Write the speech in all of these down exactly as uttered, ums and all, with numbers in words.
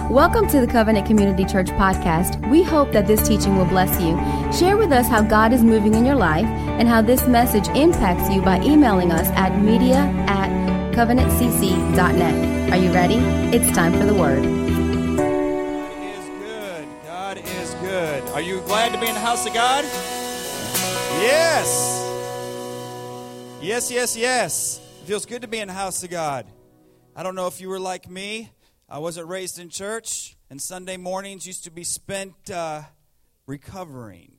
Welcome to the Covenant Community Church podcast. We hope that this teaching will bless you. Share with us how God is moving in your life and how this message impacts you by emailing us at media at covenant c c dot net. Are you ready? It's time for the word. God is good. God is good. Are you glad to be in the house of God? Yes. Yes, yes, yes. It feels good to be in the house of God. I don't know if you were like me. I wasn't raised in church, and Sunday mornings used to be spent uh, recovering.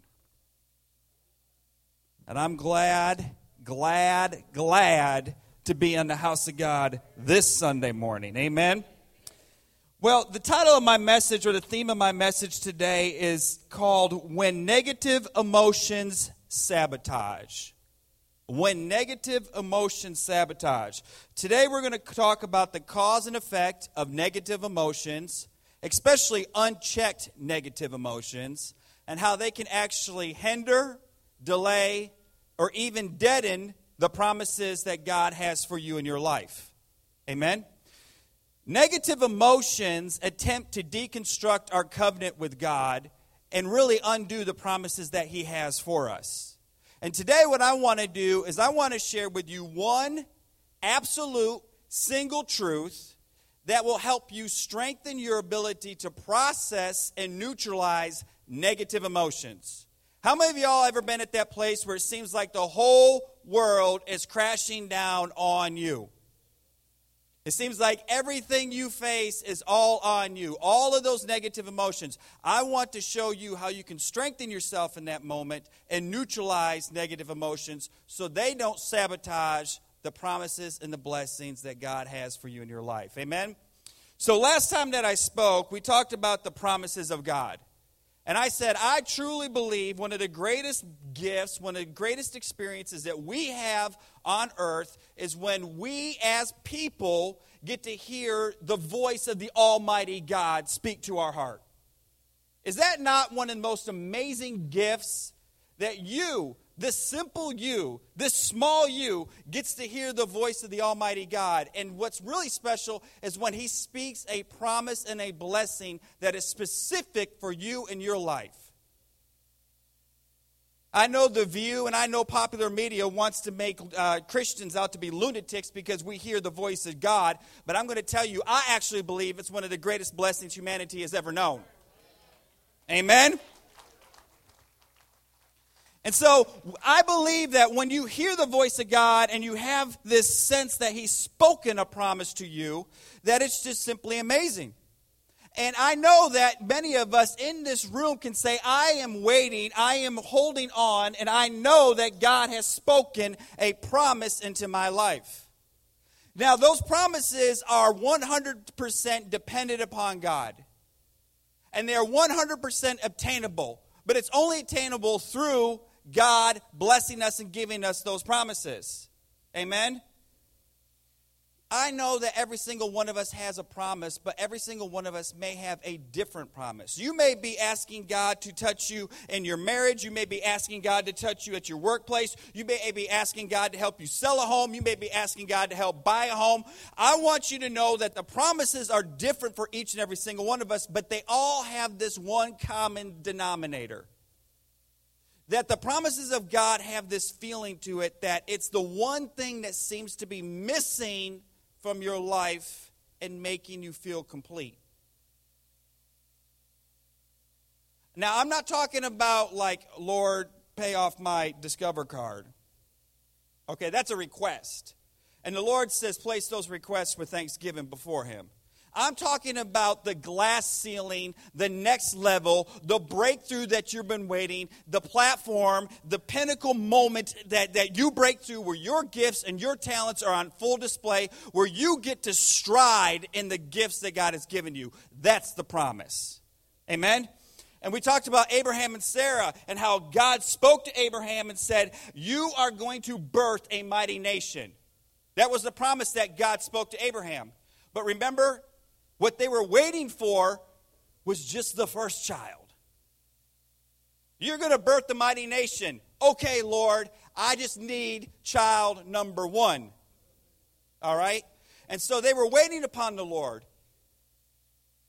And I'm glad, glad, glad to be in the house of God this Sunday morning. Amen? Well, the title of my message, or the theme of my message today, is called When Negative Emotions Sabotage. When negative emotions sabotage. Today we're going to talk about the cause and effect of negative emotions, especially unchecked negative emotions, and how they can actually hinder, delay, or even deaden the promises that God has for you in your life. Amen? Negative emotions attempt to deconstruct our covenant with God and really undo the promises that He has for us. And today what I want to do is I want to share with you one absolute single truth that will help you strengthen your ability to process and neutralize negative emotions. How many of y'all ever been at that place where it seems like the whole world is crashing down on you? It seems like everything you face is all on you. All of those negative emotions. I want to show you how you can strengthen yourself in that moment and neutralize negative emotions so they don't sabotage the promises and the blessings that God has for you in your life. Amen? So last time that I spoke, we talked about the promises of God. And I said, I truly believe one of the greatest gifts, one of the greatest experiences that we have on earth is when we as people get to hear the voice of the Almighty God speak to our heart. Is that not one of the most amazing gifts that you, this simple you, this small you, gets to hear the voice of the Almighty God? And what's really special is when He speaks a promise and a blessing that is specific for you in your life. I know The View and I know popular media wants to make uh, Christians out to be lunatics because we hear the voice of God. But I'm going to tell you, I actually believe it's one of the greatest blessings humanity has ever known. Amen? And so I believe that when you hear the voice of God and you have this sense that He's spoken a promise to you, that it's just simply amazing. And I know that many of us in this room can say, I am waiting, I am holding on, and I know that God has spoken a promise into my life. Now, those promises are one hundred percent dependent upon God. And they are one hundred percent obtainable. But it's only attainable through God blessing us and giving us those promises. Amen? I know that every single one of us has a promise, but every single one of us may have a different promise. You may be asking God to touch you in your marriage. You may be asking God to touch you at your workplace. You may be asking God to help you sell a home. You may be asking God to help buy a home. I want you to know that the promises are different for each and every single one of us, but they all have this one common denominator. That the promises of God have this feeling to it that it's the one thing that seems to be missing from your life and making you feel complete. Now, I'm not talking about like, Lord, pay off my Discover card. Okay, that's a request. And the Lord says place those requests with thanksgiving before Him. I'm talking about the glass ceiling, the next level, the breakthrough that you've been waiting, the platform, the pinnacle moment that, that you break through where your gifts and your talents are on full display, where you get to stride in the gifts that God has given you. That's the promise. Amen? And we talked about Abraham and Sarah and how God spoke to Abraham and said, you are going to birth a mighty nation. That was the promise that God spoke to Abraham. But remember, what they were waiting for was just the first child. You're going to birth the mighty nation. Okay, Lord, I just need child number one. All right? And so they were waiting upon the Lord.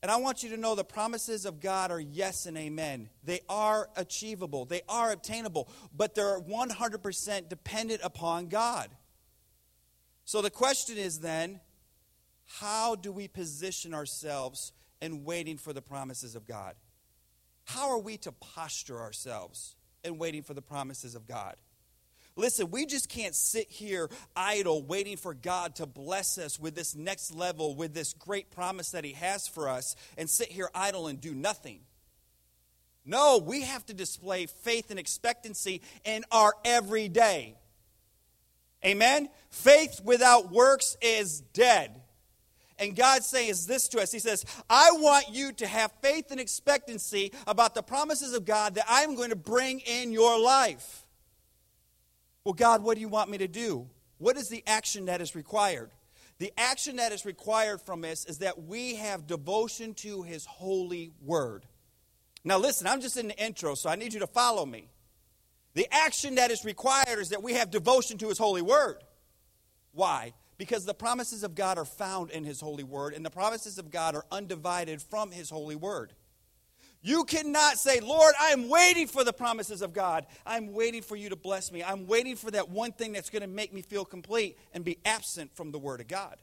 And I want you to know the promises of God are yes and amen. They are achievable. They are obtainable. But they're one hundred percent dependent upon God. So the question is then, how do we position ourselves in waiting for the promises of God? How are we to posture ourselves in waiting for the promises of God? Listen, we just can't sit here idle waiting for God to bless us with this next level, with this great promise that he has for us, and sit here idle and do nothing. No, we have to display faith and expectancy in our everyday. Amen? Faith without works is dead. And God says this to us. He says, I want you to have faith and expectancy about the promises of God that I'm going to bring in your life. Well, God, what do you want me to do? What is the action that is required? The action that is required from us is that we have devotion to his holy word. Now listen, I'm just in the intro, so I need you to follow me. The action that is required is that we have devotion to his holy word. Why? Because the promises of God are found in his holy word, and the promises of God are undivided from his holy word. You cannot say, Lord, I'm waiting for the promises of God. I'm waiting for you to bless me. I'm waiting for that one thing that's going to make me feel complete, and be absent from the word of God.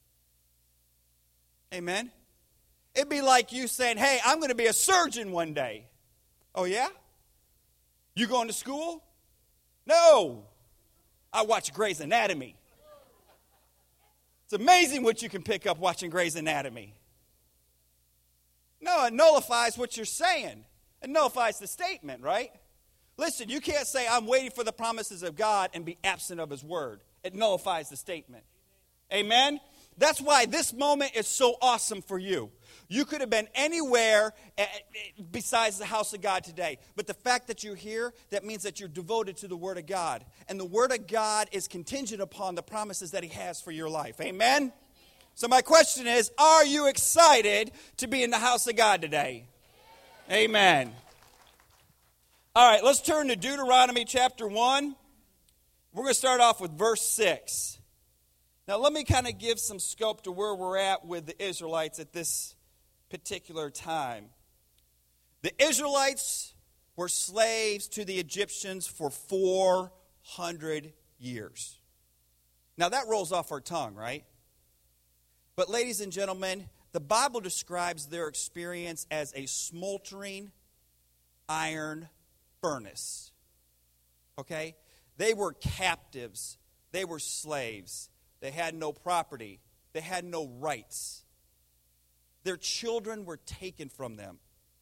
Amen? It'd be like you saying, hey, I'm going to be a surgeon one day. Oh, yeah? You going to school? No. I watch Grey's Anatomy. It's amazing what you can pick up watching Grey's Anatomy. No, it nullifies what you're saying. It nullifies the statement, right? Listen, you can't say, I'm waiting for the promises of God and be absent of his word. It nullifies the statement. Amen? That's why this moment is so awesome for you. You could have been anywhere besides the house of God today. But the fact that you're here, that means that you're devoted to the word of God. And the word of God is contingent upon the promises that he has for your life. Amen? So my question is, are you excited to be in the house of God today? Amen. All right, let's turn to Deuteronomy chapter one. We're going to start off with verse six. Now let me kind of give some scope to where we're at with the Israelites at this particular time. The Israelites were slaves to the Egyptians for four hundred years. Now that rolls off our tongue, right? But ladies and gentlemen, the Bible describes their experience as a smoldering iron furnace. Okay? They were captives. They were slaves. They had no property. They had no rights. Their children were taken from them.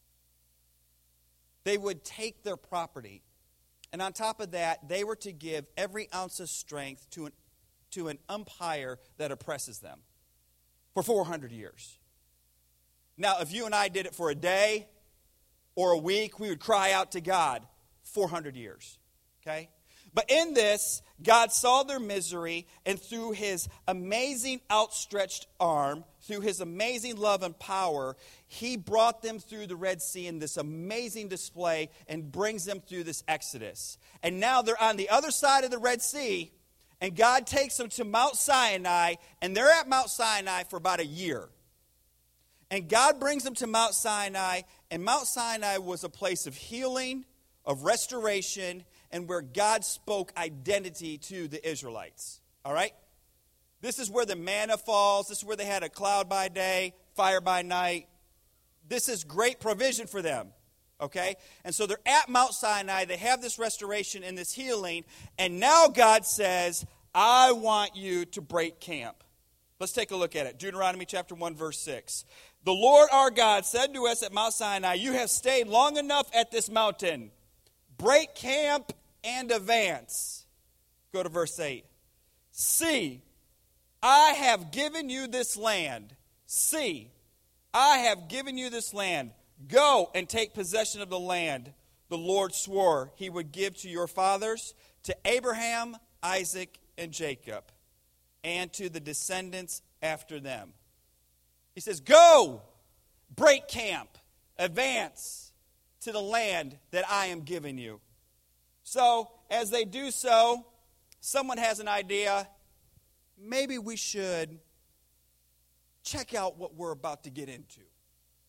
They would take their property. And on top of that, they were to give every ounce of strength to an, to an umpire that oppresses them. For four hundred years. Now, if you and I did it for a day or a week, we would cry out to God. four hundred years. Okay? But in this, God saw their misery, and through his amazing outstretched arm, through his amazing love and power, he brought them through the Red Sea in this amazing display and brings them through this Exodus. And now they're on the other side of the Red Sea, and God takes them to Mount Sinai, and they're at Mount Sinai for about a year. And God brings them to Mount Sinai, and Mount Sinai was a place of healing, of restoration, and where God spoke identity to the Israelites. All right? This is where the manna falls. This is where they had a cloud by day, fire by night. This is great provision for them. Okay? And so they're at Mount Sinai. They have this restoration and this healing. And now God says, I want you to break camp. Let's take a look at it. Deuteronomy chapter one, verse six. The Lord our God said to us at Mount Sinai, you have stayed long enough at this mountain. Break camp and advance. Go to verse eight. See, I have given you this land. See, I have given you this land. Go and take possession of the land the Lord swore he would give to your fathers, to Abraham, Isaac, and Jacob, and to the descendants after them. He says, go, break camp, advance to the land that I am giving you. So, as they do so, someone has an idea. Maybe we should check out what we're about to get into.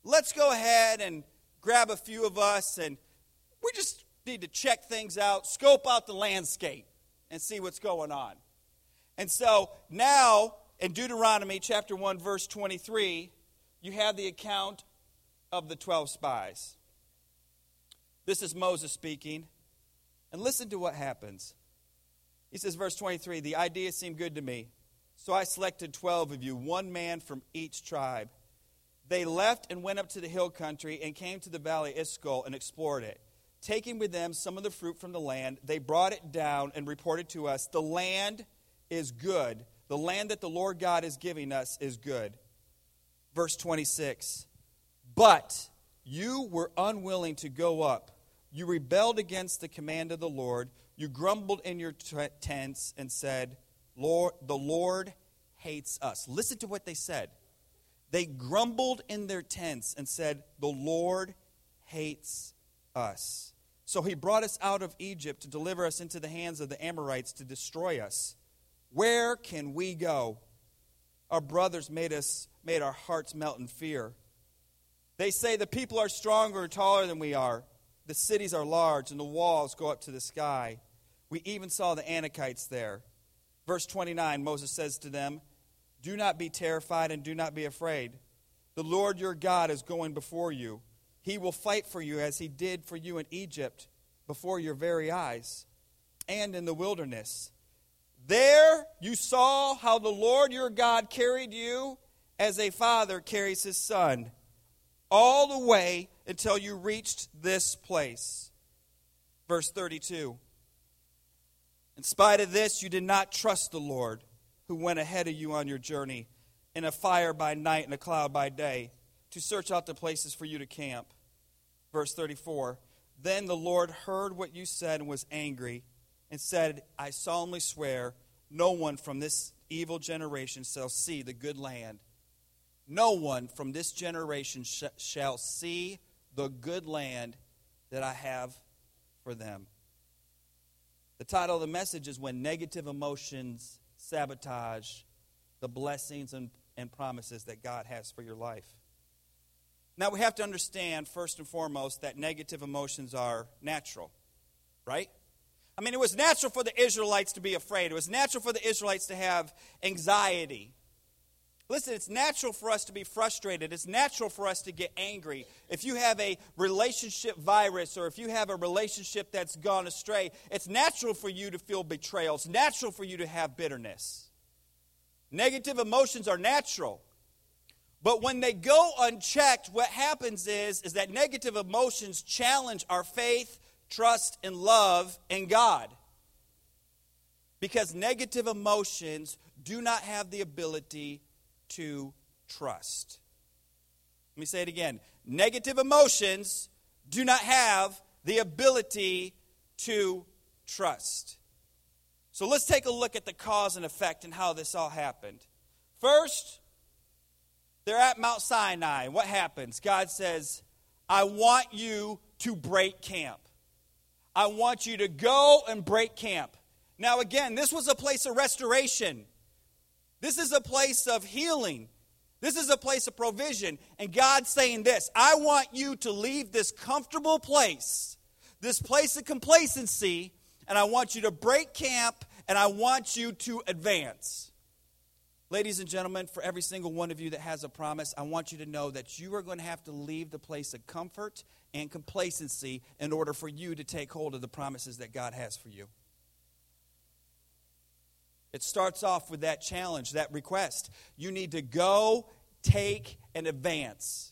let's go ahead and grab a few of us, and we just need to check things out, scope out the landscape, and see what's going on. And so now, in Deuteronomy chapter one, verse twenty-three, you have the account of the twelve spies. This is Moses speaking. And listen to what happens. He says, verse twenty-three, the idea seemed good to me. So I selected twelve of you, one man from each tribe. They left and went up to the hill country and came to the valley of Eshcol and explored it. Taking with them some of the fruit from the land, they brought it down and reported to us, the land is good. The land that the Lord God is giving us is good. Verse twenty-six, but you were unwilling to go up. You rebelled against the command of the Lord. You grumbled in your t- tents and said, Lord, the Lord hates us. Listen to what they said. They grumbled in their tents and said, the Lord hates us. So he brought us out of Egypt to deliver us into the hands of the Amorites to destroy us. Where can we go? Our brothers made us made our hearts melt in fear. They say the people are stronger and taller than we are. The cities are large and the walls go up to the sky. We even saw the Anakites there. Verse twenty-nine, Moses says to them, do not be terrified and do not be afraid. The Lord your God is going before you. He will fight for you as he did for you in Egypt before your very eyes and in the wilderness. There you saw how the Lord your God carried you as a father carries his son, all the way until you reached this place. Verse thirty-two. In spite of this, you did not trust the Lord, who went ahead of you on your journey, in a fire by night and a cloud by day, to search out the places for you to camp. Verse thirty-four. Then the Lord heard what you said and was angry, and said, I solemnly swear, no one from this evil generation shall see the good land. No one from this generation sh- shall see the good land that I have for them. The title of the message is When Negative Emotions Sabotage the Blessings and, and Promises that God has for your life. Now we have to understand, first and foremost, that negative emotions are natural, right? I mean, it was natural for the Israelites to be afraid. It was natural for the Israelites to have anxiety. Listen, it's natural for us to be frustrated. It's natural for us to get angry. If you have a relationship virus or if you have a relationship that's gone astray, it's natural for you to feel betrayal. It's natural for you to have bitterness. Negative emotions are natural. But when they go unchecked, what happens is, is that negative emotions challenge our faith, trust, and love in God. Because negative emotions do not have the ability to trust. Let me say it again. Negative emotions do not have the ability to trust. So let's take a look at the cause and effect and how this all happened. First, they're at Mount Sinai. What happens? God says, I want you to break camp. I want you to go and break camp. Now again, this was a place of restoration. This is a place of healing. This is a place of provision. And God's saying this, I want you to leave this comfortable place, this place of complacency, and I want you to break camp, and I want you to advance. Ladies and gentlemen, for every single one of you that has a promise, I want you to know that you are going to have to leave the place of comfort and complacency in order for you to take hold of the promises that God has for you. It starts off with that challenge, that request. You need to go, take, and advance.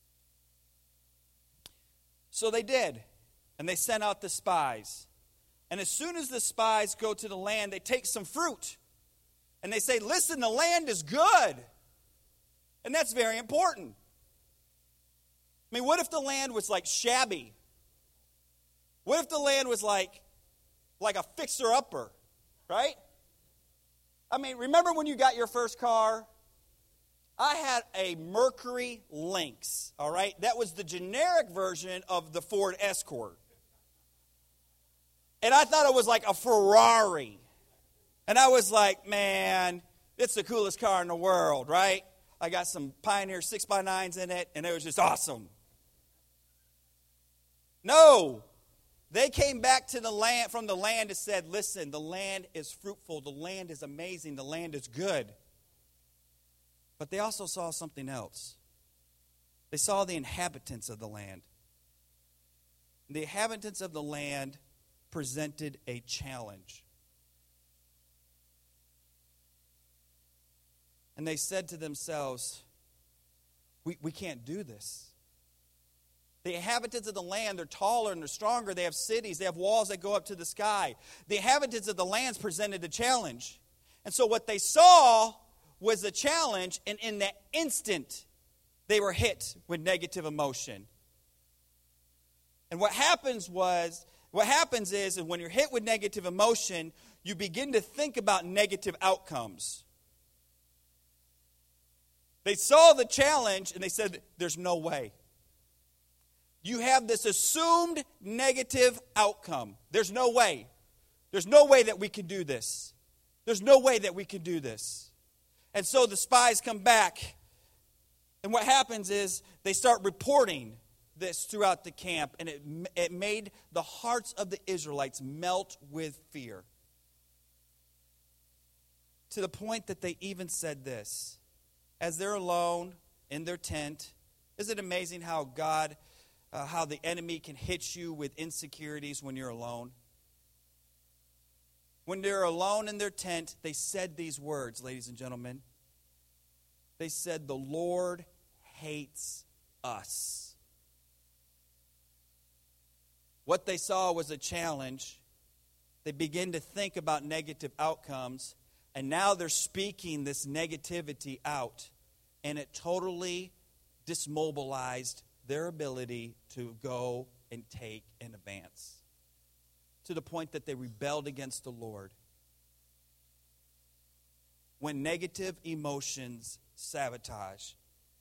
So they did, and they sent out the spies. And as soon as the spies go to the land, they take some fruit. And they say, listen, the land is good. And that's very important. I mean, what if the land was like shabby? What if the land was like, like a fixer-upper, right? I mean, remember when you got your first car? I had a Mercury Lynx, all right? That was the generic version of the Ford Escort. And I thought it was like a Ferrari. And I was like, man, it's the coolest car in the world, right? I got some Pioneer six by nines in it, and it was just awesome. No. They came back to the land from the land and said, listen, the land is fruitful, the land is amazing, the land is good. But they also saw something else. They saw the inhabitants of the land. The inhabitants of the land presented a challenge. And they said to themselves, we, we can't do this. The inhabitants of the land, they're taller and they're stronger. They have cities. They have walls that go up to the sky. The inhabitants of the lands presented a challenge. And so what they saw was a challenge, and in that instant, they were hit with negative emotion. And what happens was, what happens is, is when you're hit with negative emotion, you begin to think about negative outcomes. They saw the challenge and they said, there's no way. You have this assumed negative outcome. There's no way. There's no way that we can do this. There's no way that we can do this. And so the spies come back. And what happens is they start reporting this throughout the camp. And it, it made the hearts of the Israelites melt with fear. To the point that they even said this. As they're alone in their tent, isn't it amazing how God, uh, how the enemy can hit you with insecurities when you're alone? When they're alone in their tent, they said these words, ladies and gentlemen. They said, the Lord hates us. What they saw was a challenge. They began to think about negative outcomes. And now they're speaking this negativity out, and it totally dismobilized their ability to go and take and advance, to the point that they rebelled against the Lord. When negative emotions sabotage.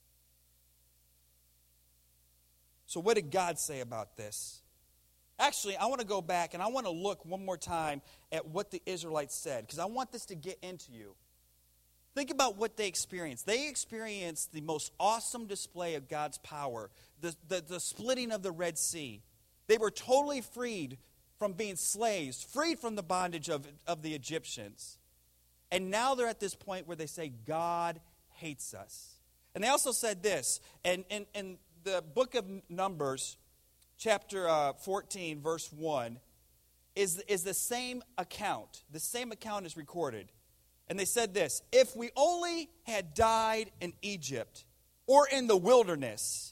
So what did God say about this? Actually, I want to go back and I want to look one more time at what the Israelites said, because I want this to get into you. Think about what they experienced. They experienced the most awesome display of God's power, the, the, the splitting of the Red Sea. They were totally freed from being slaves, freed from the bondage of, of the Egyptians. And now they're at this point where they say, God hates us. And they also said this, and in, in the book of Numbers, chapter uh, fourteen, verse one, is, is the same account. The same account is recorded. And they said this, if we only had died in Egypt or in the wilderness,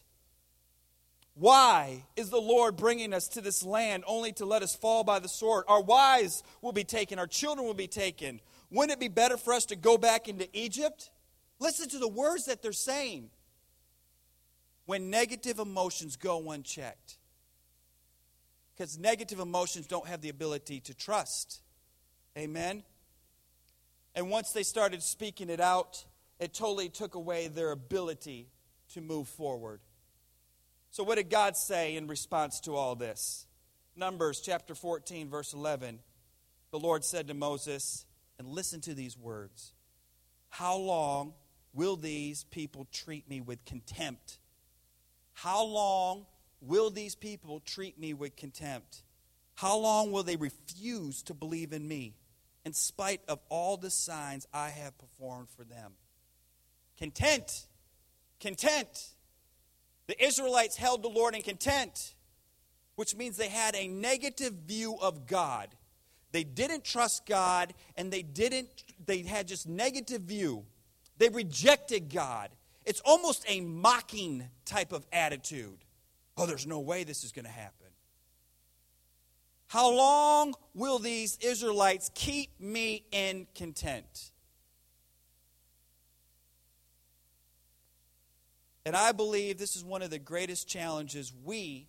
why is the Lord bringing us to this land only to let us fall by the sword? Our wives will be taken, our children will be taken. Wouldn't it be better for us to go back into Egypt? Listen to the words that they're saying. When negative emotions go unchecked. Because negative emotions don't have the ability to trust. Amen? And once they started speaking it out, it totally took away their ability to move forward. So what did God say in response to all this? Numbers chapter fourteen, verse eleven. The Lord said to Moses, and listen to these words, how long will these people treat me with contempt? How long will these people treat me with contempt? How long will they refuse to believe in me, in spite of all the signs I have performed for them? Content. Content. The Israelites held the Lord in content, which means they had a negative view of God. They didn't trust God, and they didn't, they had just negative view. They rejected God. It's almost a mocking type of attitude. Oh, there's no way this is going to happen. How long will these Israelites keep me in content? And I believe this is one of the greatest challenges we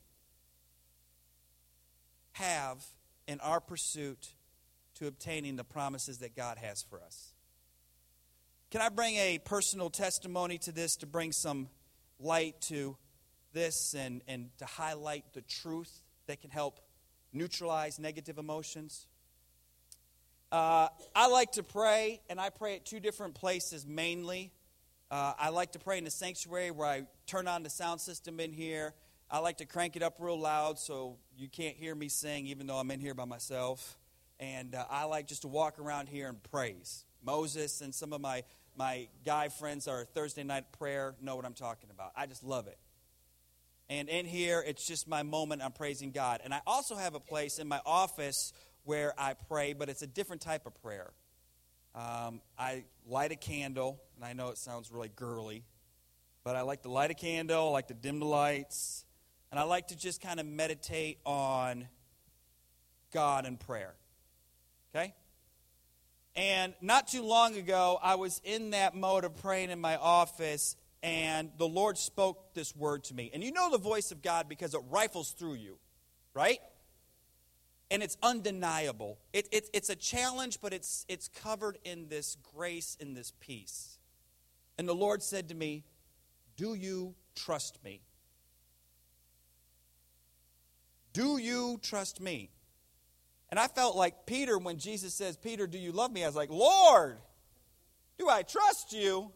have in our pursuit to obtaining the promises that God has for us. Can I bring a personal testimony to this to bring some light to this and, and to highlight the truth that can help neutralize negative emotions? Uh, I like to pray, and I pray at two different places mainly. Uh, I like to pray in the sanctuary where I turn on the sound system in here. I like to crank it up real loud so you can't hear me sing even though I'm in here by myself. And uh, I like just to walk around here and praise. Moses and some of my, my guy friends, our Thursday night prayer, know what I'm talking about. I just love it. And in here, it's just my moment. I'm praising God. And I also have a place in my office where I pray, but it's a different type of prayer. Um, I light a candle, and I know it sounds really girly, but I like to light a candle, I like to dim the lights, and I like to just kind of meditate on God in prayer. Okay? And not too long ago, I was in that mode of praying in my office, and the Lord spoke this word to me. And you know the voice of God because it rifles through you, right? And it's undeniable. It, it, it's a challenge, but it's, it's covered in this grace, in this peace. And the Lord said to me, do you trust me? Do you trust me? And I felt like Peter when Jesus says, Peter, do you love me? I was like, Lord, do I trust you?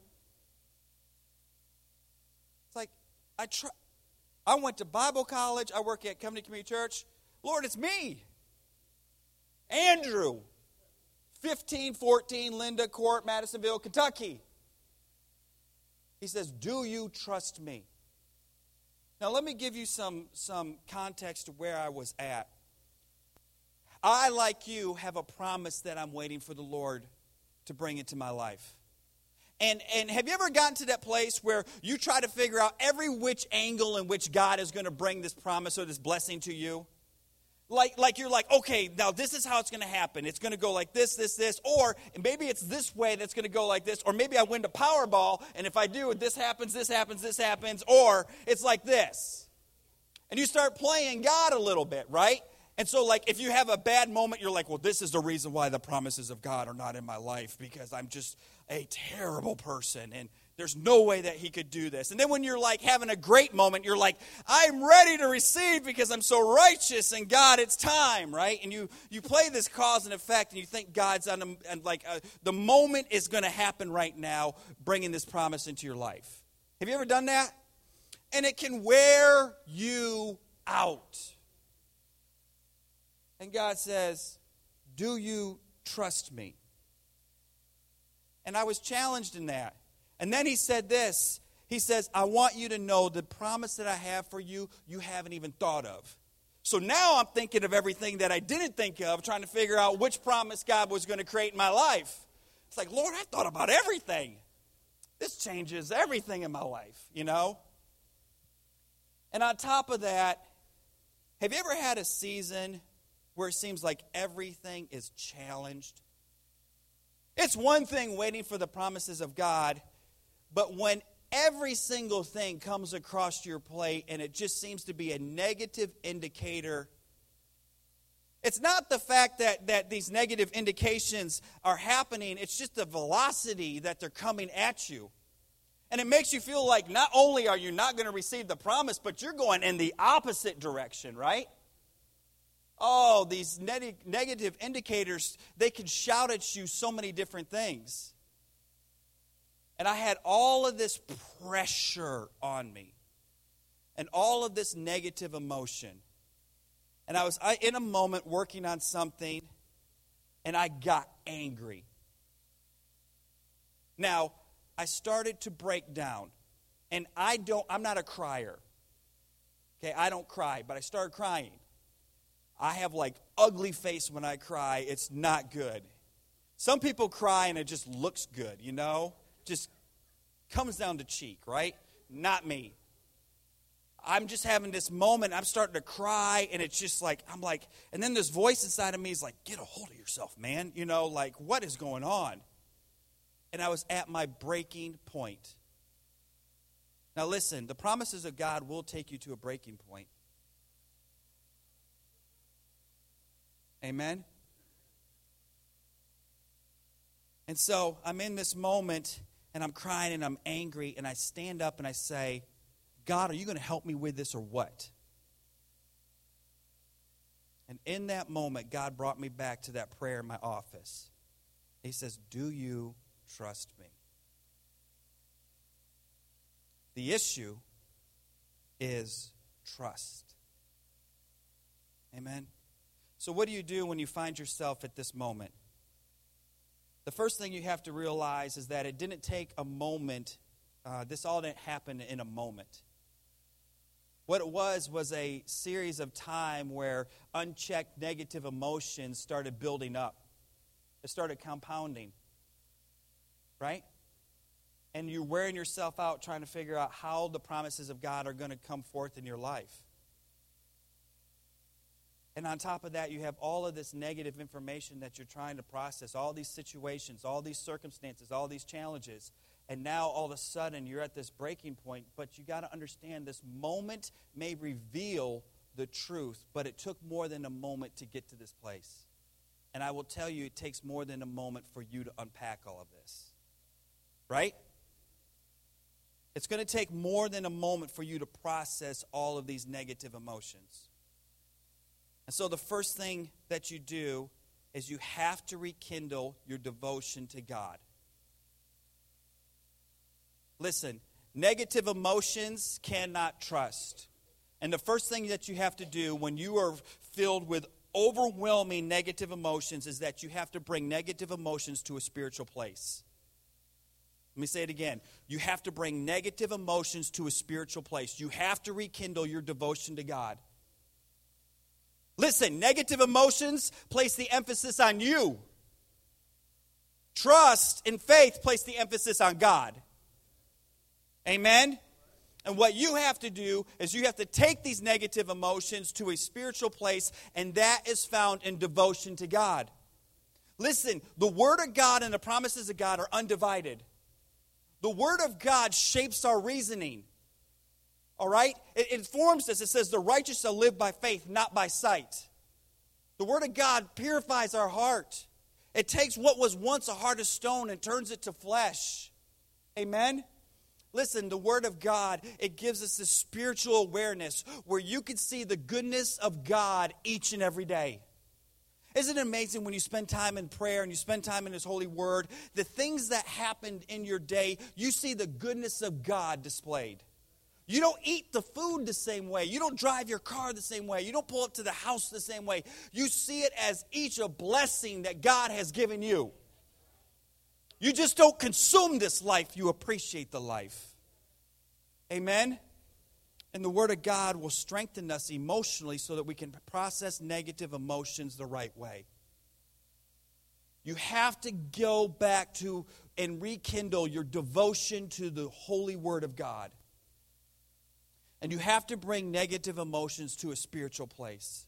It's like, I tr- I went to Bible college. I work at Covenant Community Church. Lord, it's me. Andrew, fifteen fourteen Linda Court, Madisonville, Kentucky. He says, do you trust me? Now, let me give you some, some context to where I was at. I, like you, have a promise that I'm waiting for the Lord to bring into my life. And, and have you ever gotten to that place where you try to figure out every which angle in which God is going to bring this promise or this blessing to you? Like, like you're like, okay, now this is how it's going to happen. It's going to go like this, this, this. Or maybe it's this way that's going to go like this. Or maybe I win the Powerball, and if I do, this happens, this happens, this happens. Or it's like this. And you start playing God a little bit, right? And so, like, if you have a bad moment, you're like, well, this is the reason why the promises of God are not in my life, because I'm just a terrible person, and there's no way that he could do this. And then when you're, like, having a great moment, you're like, I'm ready to receive because I'm so righteous, and God, it's time, right? And you, you play this cause and effect, and you think God's on, a, and like, uh, the moment is going to happen right now, bringing this promise into your life. Have you ever done that? And it can wear you out. And God says, do you trust me? And I was challenged in that. And then he said this. He says, I want you to know the promise that I have for you, you haven't even thought of. So now I'm thinking of everything that I didn't think of, trying to figure out which promise God was going to create in my life. It's like, Lord, I thought about everything. This changes everything in my life, you know? And on top of that, have you ever had a season where it seems like everything is challenged? It's one thing waiting for the promises of God, but when every single thing comes across your plate and it just seems to be a negative indicator, it's not the fact that, that these negative indications are happening, it's just the velocity that they're coming at you. And it makes you feel like not only are you not going to receive the promise, but you're going in the opposite direction, right? Oh, these neg- negative indicators, they can shout at you so many different things. And I had all of this pressure on me and all of this negative emotion. And I was I, in a moment working on something, and I got angry. Now, I started to break down. And I don't, I'm not a crier. Okay, I don't cry, but I started crying. I have like ugly face when I cry. It's not good. Some people cry and it just looks good, you know? Just comes down the cheek, right? Not me. I'm just having this moment. I'm starting to cry, and it's just like, I'm like, and then this voice inside of me is like, get a hold of yourself, man. You know, like, what is going on? And I was at my breaking point. Now listen, the promises of God will take you to a breaking point. Amen? And so I'm in this moment, and I'm crying, and I'm angry, and I stand up and I say, God, are you going to help me with this or what? And in that moment, God brought me back to that prayer in my office. He says, do you trust me? The issue is trust. Amen? So what do you do when you find yourself at this moment? The first thing you have to realize is that it didn't take a moment. Uh, this all didn't happen in a moment. What it was was a series of time where unchecked negative emotions started building up. It started compounding. Right? And you're wearing yourself out trying to figure out how the promises of God are going to come forth in your life. And on top of that, you have all of this negative information that you're trying to process, all these situations, all these circumstances, all these challenges. And now all of a sudden you're at this breaking point, but you got to understand this moment may reveal the truth, but it took more than a moment to get to this place. And I will tell you, it takes more than a moment for you to unpack all of this. Right? It's going to take more than a moment for you to process all of these negative emotions. And so the first thing that you do is you have to rekindle your devotion to God. Listen, negative emotions cannot trust. And the first thing that you have to do when you are filled with overwhelming negative emotions is that you have to bring negative emotions to a spiritual place. Let me say it again. You have to bring negative emotions to a spiritual place. You have to rekindle your devotion to God. Listen, negative emotions place the emphasis on you. Trust and faith place the emphasis on God. Amen? And what you have to do is you have to take these negative emotions to a spiritual place, and that is found in devotion to God. Listen, the Word of God and the promises of God are undivided. The Word of God shapes our reasoning. All right? It informs us. It says, the righteous shall live by faith, not by sight. The Word of God purifies our heart. It takes what was once a heart of stone and turns it to flesh. Amen? Listen, the Word of God, it gives us this spiritual awareness where you can see the goodness of God each and every day. Isn't it amazing when you spend time in prayer and you spend time in His holy Word, the things that happened in your day, you see the goodness of God displayed. You don't eat the food the same way. You don't drive your car the same way. You don't pull up to the house the same way. You see it as each a blessing that God has given you. You just don't consume this life. You appreciate the life. Amen? And the Word of God will strengthen us emotionally so that we can process negative emotions the right way. You have to go back to and rekindle your devotion to the holy Word of God. And you have to bring negative emotions to a spiritual place.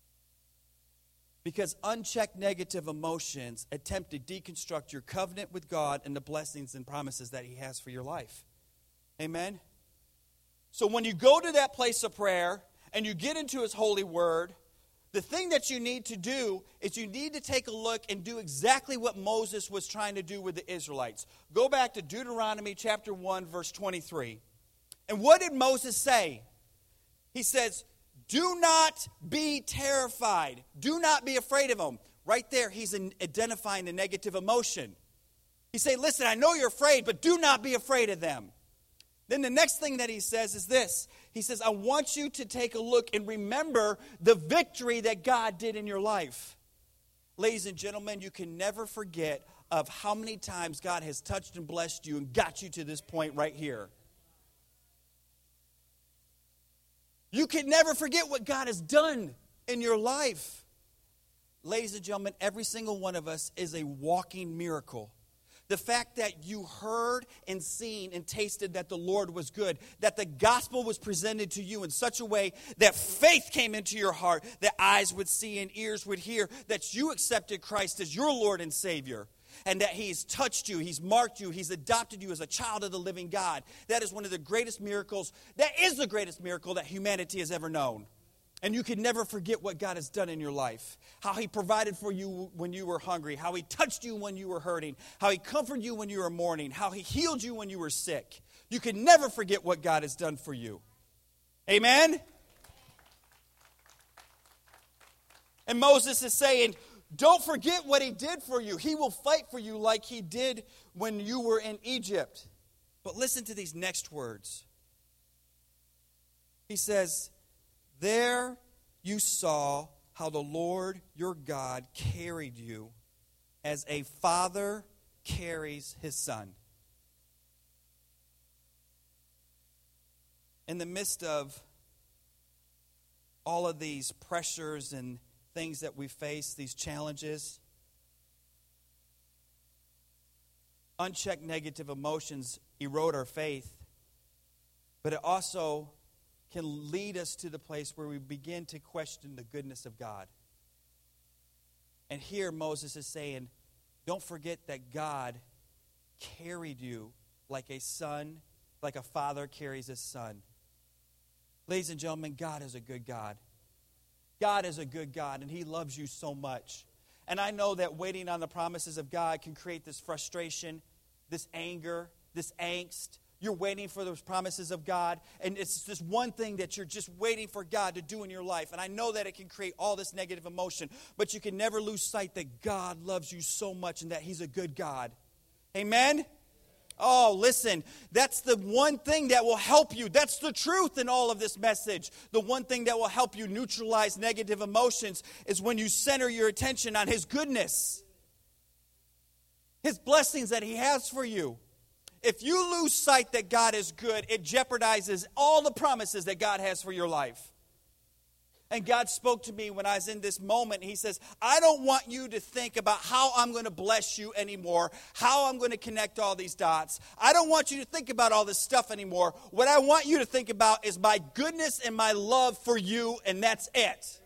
Because unchecked negative emotions attempt to deconstruct your covenant with God and the blessings and promises that He has for your life. Amen? So when you go to that place of prayer and you get into His holy Word, the thing that you need to do is you need to take a look and do exactly what Moses was trying to do with the Israelites. Go back to Deuteronomy chapter one, verse twenty-three. And what did Moses say? He says, do not be terrified. Do not be afraid of them. Right there, he's identifying the negative emotion. He said, listen, I know you're afraid, but do not be afraid of them. Then the next thing that he says is this. He says, I want you to take a look and remember the victory that God did in your life. Ladies and gentlemen, you can never forget of how many times God has touched and blessed you and got you to this point right here. You can never forget what God has done in your life. Ladies and gentlemen, every single one of us is a walking miracle. The fact that you heard and seen and tasted that the Lord was good, that the gospel was presented to you in such a way that faith came into your heart, that eyes would see and ears would hear, that you accepted Christ as your Lord and Savior, and that He's touched you, He's marked you, He's adopted you as a child of the living God. That is one of the greatest miracles, that is the greatest miracle that humanity has ever known. And you can never forget what God has done in your life. How He provided for you when you were hungry. How He touched you when you were hurting. How He comforted you when you were mourning. How He healed you when you were sick. You can never forget what God has done for you. Amen? And Moses is saying, don't forget what He did for you. He will fight for you like He did when you were in Egypt. But listen to these next words. He says, there you saw how the Lord your God carried you as a father carries his son. In the midst of all of these pressures and things that we face, these challenges, unchecked negative emotions erode our faith, but it also can lead us to the place where we begin to question the goodness of God. And here Moses is saying, don't forget that God carried you like a son, like a father carries his son. Ladies and gentlemen, God is a good God. God is a good God, and he loves you so much. And I know that waiting on the promises of God can create this frustration, this anger, this angst. You're waiting for those promises of God, and it's this one thing that you're just waiting for God to do in your life. And I know that it can create all this negative emotion, but you can never lose sight that God loves you so much and that he's a good God. Amen? Oh, listen, that's the one thing that will help you. That's the truth in all of this message. The one thing that will help you neutralize negative emotions is when you center your attention on his goodness, his blessings that he has for you. If you lose sight that God is good, it jeopardizes all the promises that God has for your life. And God spoke to me when I was in this moment. He says, I don't want you to think about how I'm going to bless you anymore, how I'm going to connect all these dots. I don't want you to think about all this stuff anymore. What I want you to think about is my goodness and my love for you, and that's it.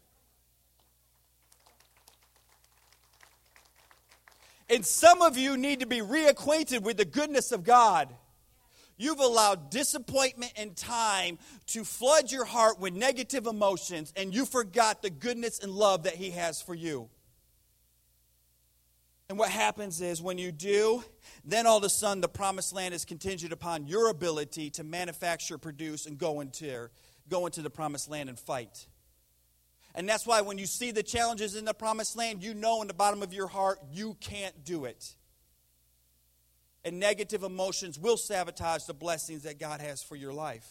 And some of you need to be reacquainted with the goodness of God. You've allowed disappointment and time to flood your heart with negative emotions, and you forgot the goodness and love that he has for you. And what happens is when you do, then all of a sudden the promised land is contingent upon your ability to manufacture, produce, and go into, go into the promised land and fight. And that's why when you see the challenges in the promised land, you know in the bottom of your heart you can't do it. And negative emotions will sabotage the blessings that God has for your life.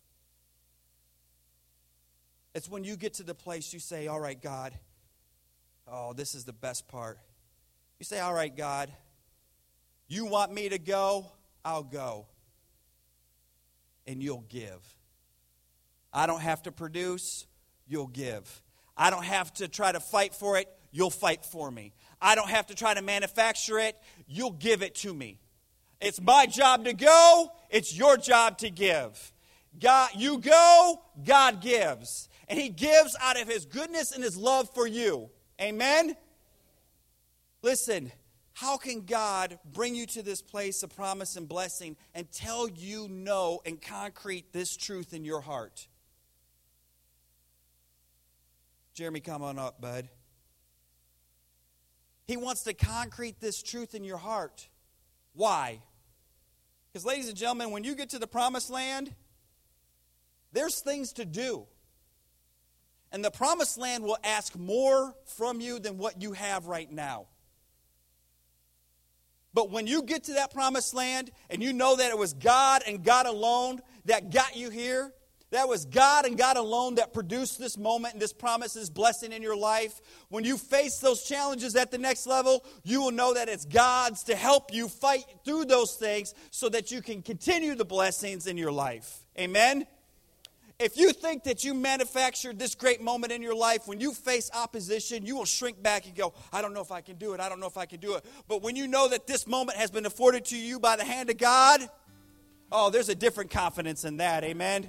It's when you get to the place you say, all right, God, oh, this is the best part. You say, all right, God, you want me to go? I'll go. And you'll give. I don't have to produce, you'll give. I don't have to try to fight for it, you'll fight for me. I don't have to try to manufacture it, you'll give it to me. It's my job to go. It's your job to give. God, you go, God gives. And he gives out of his goodness and his love for you. Amen? Listen, how can God bring you to this place of promise and blessing until you know and concrete this truth in your heart? Jeremy, come on up, bud. He wants to concrete this truth in your heart. Why? Because, ladies and gentlemen, when you get to the promised land, there's things to do. And the promised land will ask more from you than what you have right now. But when you get to that promised land and you know that it was God and God alone that got you here, that was God and God alone that produced this moment and this promise, this blessing in your life. When you face those challenges at the next level, you will know that it's God's to help you fight through those things so that you can continue the blessings in your life. Amen? If you think that you manufactured this great moment in your life, when you face opposition, you will shrink back and go, I don't know if I can do it. I don't know if I can do it. But when you know that this moment has been afforded to you by the hand of God, oh, there's a different confidence in that. Amen?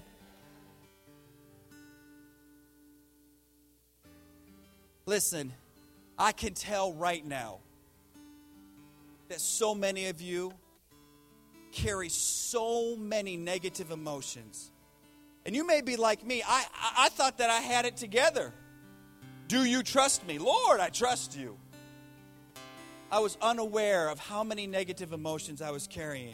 Listen, I can tell right now that so many of you carry so many negative emotions. And you may be like me. I, I, I thought that I had it together. Do you trust me? Lord, I trust you. I was unaware of how many negative emotions I was carrying.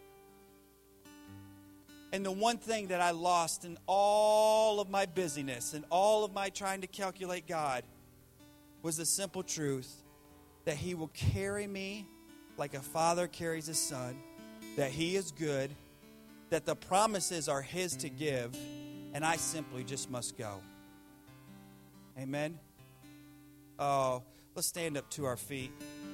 And the one thing that I lost in all of my busyness and all of my trying to calculate God was the simple truth that he will carry me like a father carries his son, that he is good, that the promises are his to give, and I simply just must go. Amen? Oh, let's stand up to our feet.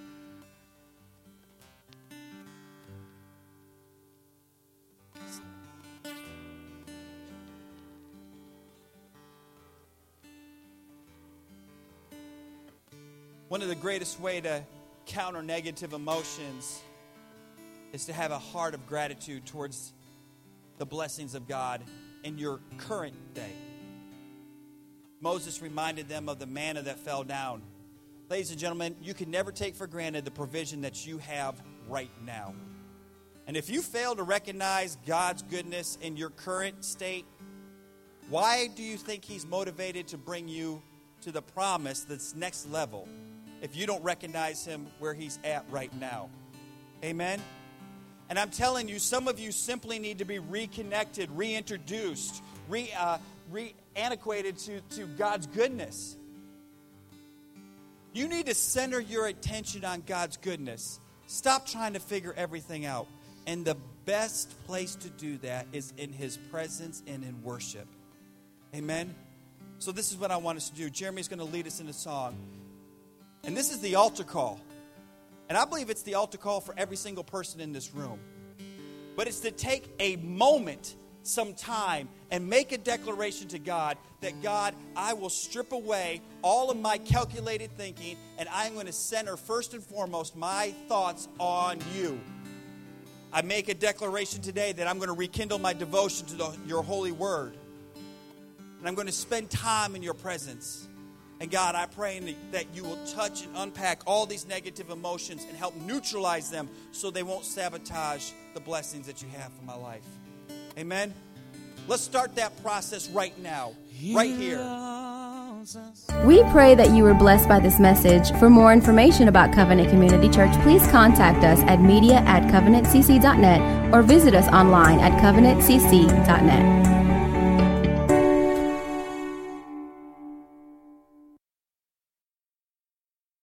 One of the greatest way to counter negative emotions is to have a heart of gratitude towards the blessings of God in your current day. Moses reminded them of the manna that fell down. Ladies and gentlemen, you can never take for granted the provision that you have right now. And if you fail to recognize God's goodness in your current state, why do you think He's motivated to bring you to the promise that's next level if you don't recognize Him where He's at right now? Amen? And I'm telling you, some of you simply need to be reconnected, reintroduced, re, uh, re-antiquated to, to God's goodness. You need to center your attention on God's goodness. Stop trying to figure everything out. And the best place to do that is in His presence and in worship. Amen? So this is what I want us to do. Jeremy's going to lead us in a song. And this is the altar call. And I believe it's the altar call for every single person in this room. But it's to take a moment, some time, and make a declaration to God that, God, I will strip away all of my calculated thinking, and I'm going to center first and foremost my thoughts on you. I make a declaration today that I'm going to rekindle my devotion to the, your holy word. And I'm going to spend time in your presence. And God, I pray that you will touch and unpack all these negative emotions and help neutralize them so they won't sabotage the blessings that you have for my life. Amen? Let's start that process right now, right here. We pray that you were blessed by this message. For more information about Covenant Community Church, please contact us at media at covenant c c dot net or visit us online at covenant c c dot net.